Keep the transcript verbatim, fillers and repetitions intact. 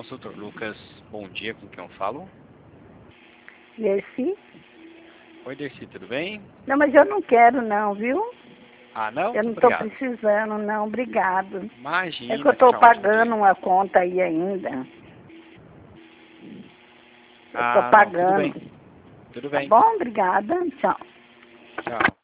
Consultor Lucas, bom dia, com quem eu falo? Dercy? Oi, Dercy, tudo bem? Não, mas eu não quero não, viu? Ah, não? Eu não estou Obrigado. precisando não, obrigado. Imagina, É que eu estou tchau, ótimo pagando dia. uma conta aí ainda. Eu estou Ah, não, tudo bem. pagando. Tudo Tá bem. bom? Obrigada. Tchau. Tchau.